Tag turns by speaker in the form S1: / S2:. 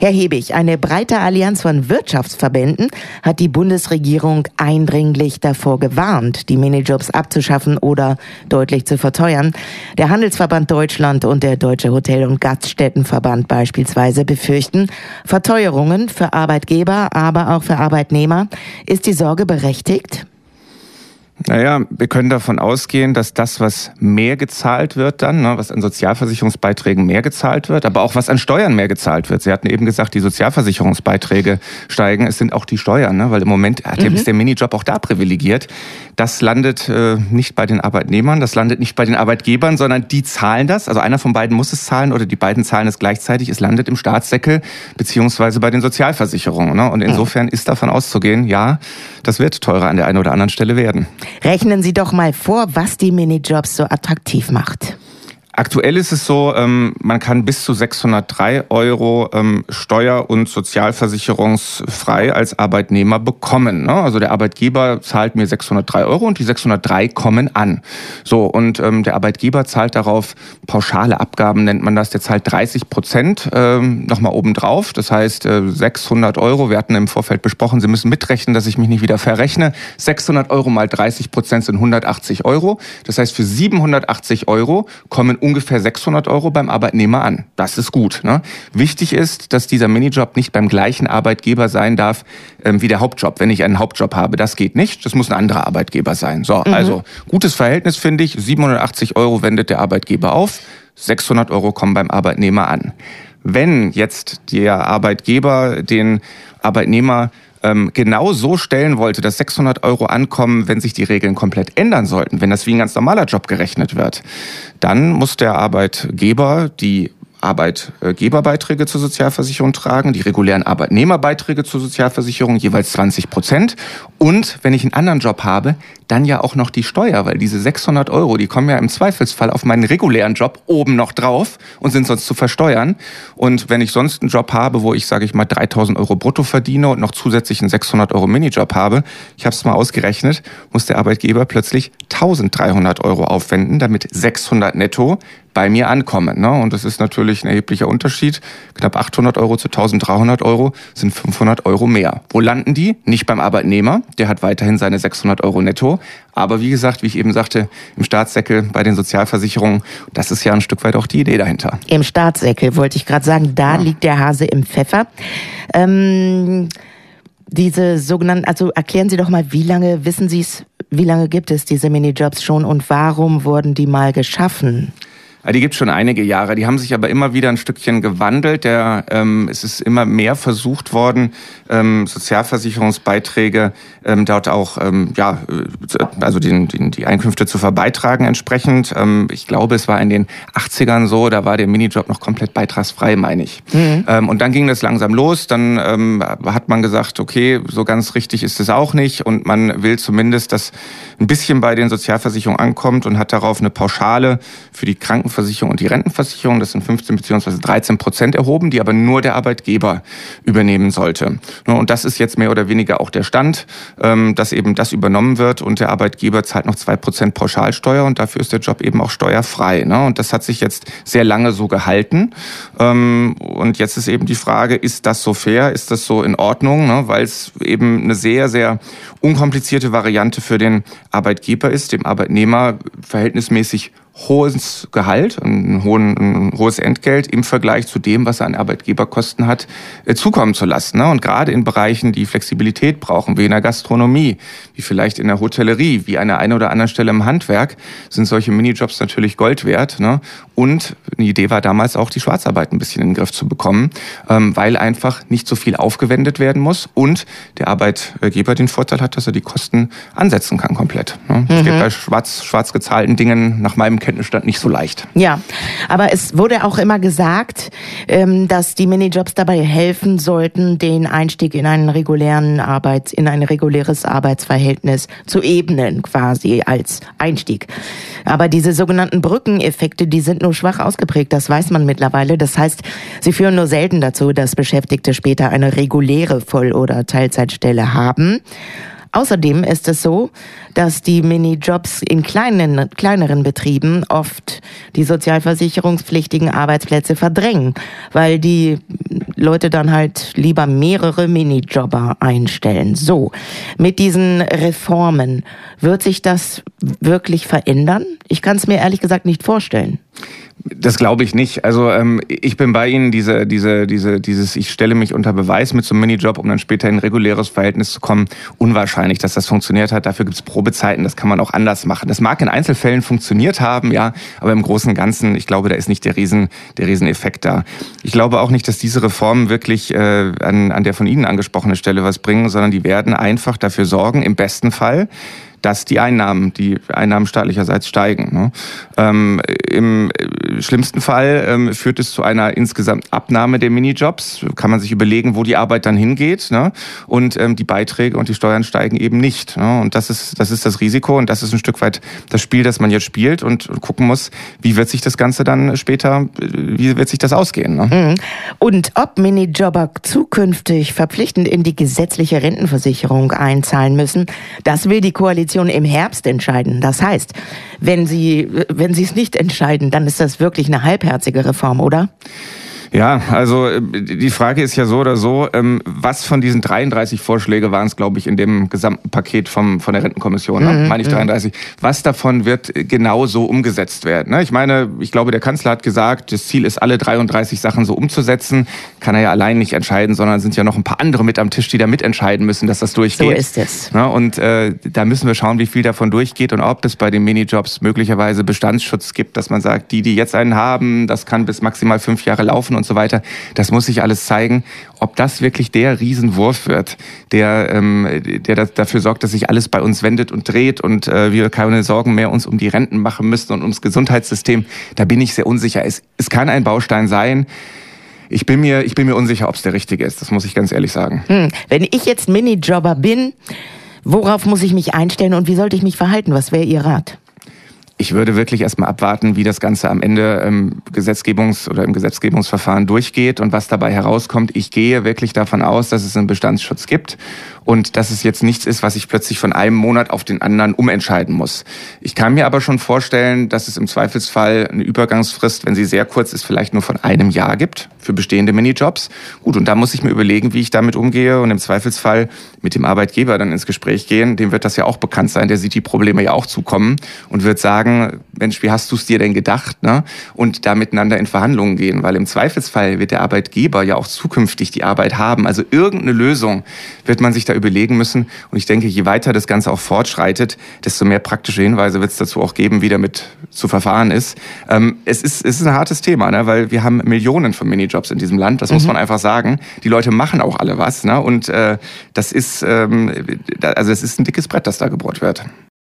S1: Herr Hebig, eine breite Allianz von Wirtschaftsverbänden hat die Bundesregierung eindringlich davor gewarnt, die Minijobs abzuschaffen oder deutlich zu verteuern. Der Handelsverband Deutschland und der Deutsche Hotel- und Gaststättenverband beispielsweise befürchten Verteuerungen für Arbeitgeber, aber auch für Arbeitnehmer. Ist die Sorge berechtigt?
S2: Naja, wir können davon ausgehen, dass das, was mehr gezahlt wird dann, was an Sozialversicherungsbeiträgen mehr gezahlt wird, aber auch was an Steuern mehr gezahlt wird. Sie hatten eben gesagt, die Sozialversicherungsbeiträge steigen. Es sind auch die Steuern, weil im Moment ist der Minijob auch da privilegiert. Das landet nicht bei den Arbeitnehmern, das landet nicht bei den Arbeitgebern, sondern die zahlen das. Also einer von beiden muss es zahlen oder die beiden zahlen es gleichzeitig. Es landet im Staatssäckel beziehungsweise bei den Sozialversicherungen. Und insofern ist davon auszugehen, ja, das wird teurer an der einen oder anderen Stelle werden.
S1: Rechnen Sie doch mal vor, was die Minijobs so attraktiv macht.
S2: Aktuell ist es so, man kann bis zu 603 Euro steuer- und sozialversicherungsfrei als Arbeitnehmer bekommen. Also der Arbeitgeber zahlt mir 603 Euro und die 603 kommen an. So, und der Arbeitgeber zahlt darauf pauschale Abgaben, nennt man das. Der zahlt 30% nochmal obendrauf. Das heißt 600 Euro. Wir hatten im Vorfeld besprochen, Sie müssen mitrechnen, dass ich mich nicht wieder verrechne. 600 Euro mal 30% sind 180 Euro. Das heißt, für 780 Euro kommen ungefähr 600 Euro beim Arbeitnehmer an. Das ist gut. Wichtig ist, dass dieser Minijob nicht beim gleichen Arbeitgeber sein darf wie der Hauptjob. Wenn ich einen Hauptjob habe, das geht nicht. Das muss ein anderer Arbeitgeber sein. So, also gutes Verhältnis finde ich. 780 Euro wendet der Arbeitgeber auf, 600 Euro kommen beim Arbeitnehmer an. Wenn jetzt der Arbeitgeber den Arbeitnehmer genau so stellen wollte, dass 600 Euro ankommen, wenn sich die Regeln komplett ändern sollten, wenn das wie ein ganz normaler Job gerechnet wird, dann muss der Arbeitgeber die Arbeitgeberbeiträge zur Sozialversicherung tragen, die regulären Arbeitnehmerbeiträge zur Sozialversicherung, jeweils 20%. Und wenn ich einen anderen Job habe, dann ja auch noch die Steuer, weil diese 600 Euro, die kommen ja im Zweifelsfall auf meinen regulären Job oben noch drauf und sind sonst zu versteuern. Und wenn ich sonst einen Job habe, wo ich, sage ich mal, 3.000 Euro brutto verdiene und noch zusätzlich einen 600 Euro Minijob habe, ich habe es mal ausgerechnet, muss der Arbeitgeber plötzlich 1.300 Euro aufwenden, damit 600 netto bei mir ankommen. Und das ist natürlich ein erheblicher Unterschied. Knapp 800 Euro zu 1.300 Euro sind 500 Euro mehr. Wo landen die? Nicht beim Arbeitnehmer. Der hat weiterhin seine 600 Euro netto. Aber wie gesagt, wie ich eben sagte, im Staatssäckel bei den Sozialversicherungen, das ist ja ein Stück weit auch die Idee dahinter.
S1: Im Staatssäckel wollte ich gerade sagen, da liegt der Hase im Pfeffer. Diese sogenannten, also erklären Sie doch mal, wie lange gibt es diese Minijobs schon und warum wurden die mal geschaffen?
S2: Die gibt es schon einige Jahre. Die haben sich aber immer wieder ein Stückchen gewandelt. Es ist immer mehr versucht worden, Sozialversicherungsbeiträge dort auch, also die Einkünfte zu verbeitragen entsprechend. Ich glaube, es war in den 80ern so, da war der Minijob noch komplett beitragsfrei, meine ich. Und dann ging das langsam los. Dann hat man gesagt, okay, so ganz richtig ist es auch nicht. Und man will zumindest, dass ein bisschen bei den Sozialversicherungen ankommt und hat darauf eine Pauschale für die Krankenversicherung und die Rentenversicherung, das sind 15 bzw. 13% erhoben, die aber nur der Arbeitgeber übernehmen sollte. Und das ist jetzt mehr oder weniger auch der Stand, dass eben das übernommen wird und der Arbeitgeber zahlt noch 2% Pauschalsteuer und dafür ist der Job eben auch steuerfrei. Und das hat sich jetzt sehr lange so gehalten. Und jetzt ist eben die Frage, ist das so fair, ist das so in Ordnung, weil es eben eine sehr, sehr unkomplizierte Variante für den Arbeitgeber ist, dem Arbeitnehmer verhältnismäßig hohes Gehalt, ein hohes Entgelt im Vergleich zu dem, was er an Arbeitgeberkosten hat, zukommen zu lassen. Und gerade in Bereichen, die Flexibilität brauchen, wie in der Gastronomie, wie vielleicht in der Hotellerie, wie an der einen oder anderen Stelle im Handwerk, sind solche Minijobs natürlich Gold wert. Und eine Idee war damals auch, die Schwarzarbeit ein bisschen in den Griff zu bekommen, weil einfach nicht so viel aufgewendet werden muss und der Arbeitgeber den Vorteil hat, dass er die Kosten ansetzen kann komplett. Das geht bei schwarz gezahlten Dingen nach meinem Kenntnisstand nicht so leicht.
S1: Ja, aber es wurde auch immer gesagt, dass die Minijobs dabei helfen sollten, den Einstieg in ein reguläres Arbeitsverhältnis zu ebnen, quasi als Einstieg. Aber diese sogenannten Brückeneffekte, die sind nur schwach ausgeprägt, das weiß man mittlerweile. Das heißt, sie führen nur selten dazu, dass Beschäftigte später eine reguläre Voll- oder Teilzeitstelle haben. Außerdem ist es so, dass die Minijobs in kleineren Betrieben oft die sozialversicherungspflichtigen Arbeitsplätze verdrängen, weil die Leute dann halt lieber mehrere Minijobber einstellen. So, mit diesen Reformen wird sich das wirklich verändern? Ich kann es mir ehrlich gesagt nicht vorstellen.
S2: Das glaube ich nicht. Also ich bin bei Ihnen, dieses ich stelle mich unter Beweis mit so einem Minijob, um dann später in ein reguläres Verhältnis zu kommen, unwahrscheinlich, dass das funktioniert hat. Dafür gibt es Probezeiten, das kann man auch anders machen. Das mag in Einzelfällen funktioniert haben, ja, aber im Großen und Ganzen, ich glaube, da ist nicht der Rieseneffekt da. Ich glaube auch nicht, dass diese Reformen wirklich an der von Ihnen angesprochenen Stelle was bringen, sondern die werden einfach dafür sorgen, im besten Fall, dass die Einnahmen staatlicherseits steigen. Im schlimmsten Fall führt es zu einer insgesamt Abnahme der Minijobs. Kann man sich überlegen, wo die Arbeit dann hingeht. Und die Beiträge und die Steuern steigen eben nicht. Und das ist das Risiko und das ist ein Stück weit das Spiel, das man jetzt spielt und gucken muss, wie wird sich das Ganze dann später, wie wird sich das ausgehen.
S1: Und ob Minijobber zukünftig verpflichtend in die gesetzliche Rentenversicherung einzahlen müssen, das will die Koalition im Herbst entscheiden. Das heißt, wenn sie es nicht entscheiden, dann ist das wirklich eine halbherzige Reform, oder?
S2: Ja, also die Frage ist ja so oder so, was von diesen 33 Vorschläge waren es, glaube ich, in dem gesamten Paket von der Rentenkommission, meine ich 33, was davon wird genau so umgesetzt werden? Ich meine, ich glaube, der Kanzler hat gesagt, das Ziel ist, alle 33 Sachen so umzusetzen. Kann er ja allein nicht entscheiden, sondern sind ja noch ein paar andere mit am Tisch, die da mitentscheiden müssen, dass das durchgeht.
S1: So ist es.
S2: Und da müssen wir schauen, wie viel davon durchgeht und ob es bei den Minijobs möglicherweise Bestandsschutz gibt, dass man sagt, die jetzt einen haben, das kann bis maximal 5 Jahre laufen und so weiter. Das muss sich alles zeigen, ob das wirklich der Riesenwurf wird, der dafür sorgt, dass sich alles bei uns wendet und dreht und wir keine Sorgen mehr uns um die Renten machen müssen und ums Gesundheitssystem. Da bin ich sehr unsicher. Es kann ein Baustein sein. Ich bin mir unsicher, ob es der richtige ist. Das muss ich ganz ehrlich sagen.
S1: Wenn ich jetzt Minijobber bin, worauf muss ich mich einstellen und wie sollte ich mich verhalten? Was wäre Ihr Rat?
S2: Ich würde wirklich erstmal abwarten, wie das Ganze am Ende im Gesetzgebungsverfahren durchgeht und was dabei herauskommt. Ich gehe wirklich davon aus, dass es einen Bestandsschutz gibt und dass es jetzt nichts ist, was ich plötzlich von einem Monat auf den anderen umentscheiden muss. Ich kann mir aber schon vorstellen, dass es im Zweifelsfall eine Übergangsfrist, wenn sie sehr kurz ist, vielleicht nur von einem Jahr gibt für bestehende Minijobs. Gut, und da muss ich mir überlegen, wie ich damit umgehe und im Zweifelsfall mit dem Arbeitgeber dann ins Gespräch gehen. Dem wird das ja auch bekannt sein, der sieht die Probleme ja auch zukommen und wird sagen, Mensch, wie hast du es dir denn gedacht? Und da miteinander in Verhandlungen gehen, weil im Zweifelsfall wird der Arbeitgeber ja auch zukünftig die Arbeit haben. Also irgendeine Lösung wird man sich da überlegen müssen. Und ich denke, je weiter das Ganze auch fortschreitet, desto mehr praktische Hinweise wird es dazu auch geben, wie damit zu verfahren ist. Es ist ein hartes Thema, weil wir haben Millionen von Minijobs in diesem Land. Das muss man einfach sagen. Die Leute machen auch alle was. Und das ist ein dickes Brett, das da gebohrt wird.